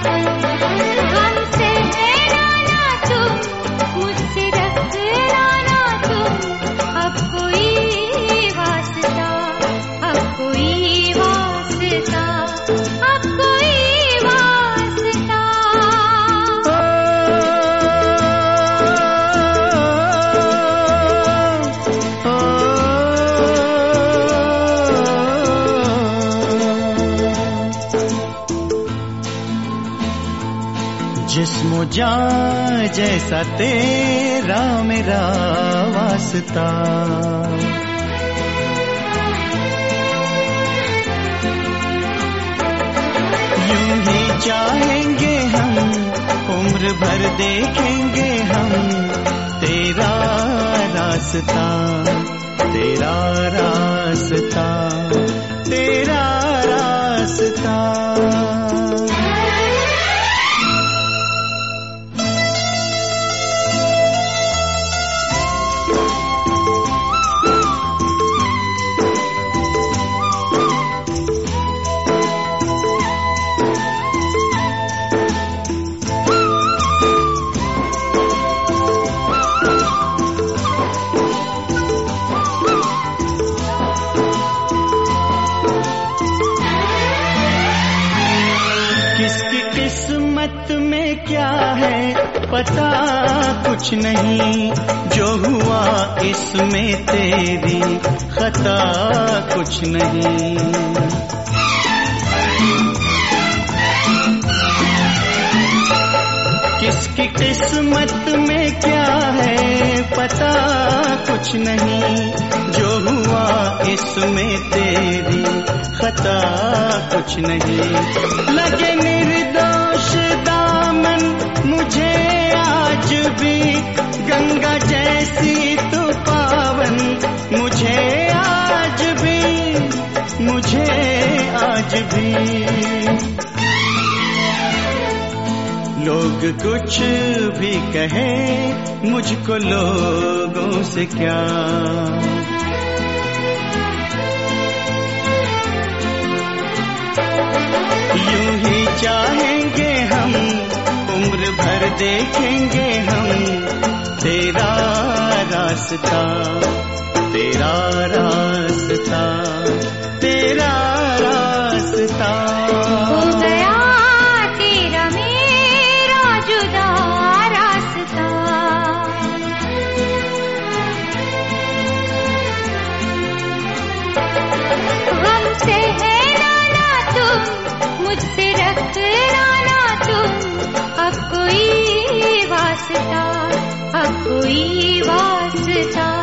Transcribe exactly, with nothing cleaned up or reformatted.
हमसे रहना तुम, मुझसे रखना ना तुम, अब कोई वास्ता, अब कोई वास्ता, अब कोई वास्ता। जिस्मो जान जैसा तेरा मेरा वास्ता, यूं ही चाहेंगे हम, उम्र भर देखेंगे हम तेरा रास्ता, तेरा रास्ता, तेरा रास्ता। किसकी किस्मत में क्या है पता कुछ नहीं, जो हुआ इसमें तेरी खता कुछ नहीं। किसकी किस्मत में क्या है पता कुछ नहीं, जो हुआ इसमें तेरी खता कुछ नहीं। लगे निर्दोष दामन मुझे आज भी, गंगा जैसी तू पावन मुझे आज भी, मुझे आज भी। लोग कुछ भी कहे मुझको लोगों से क्या, यूं ही चाहेंगे हम, उम्र भर देखेंगे हम तेरा रास्ता, तेरा रास्ता, तेरा रास्ता। हो गया तेरा मेरा जुदा रास्ता, हमसे है ना तुम, मुझसे रखना ना तुम, अब कोई वास्ता, अब कोई वास्ता।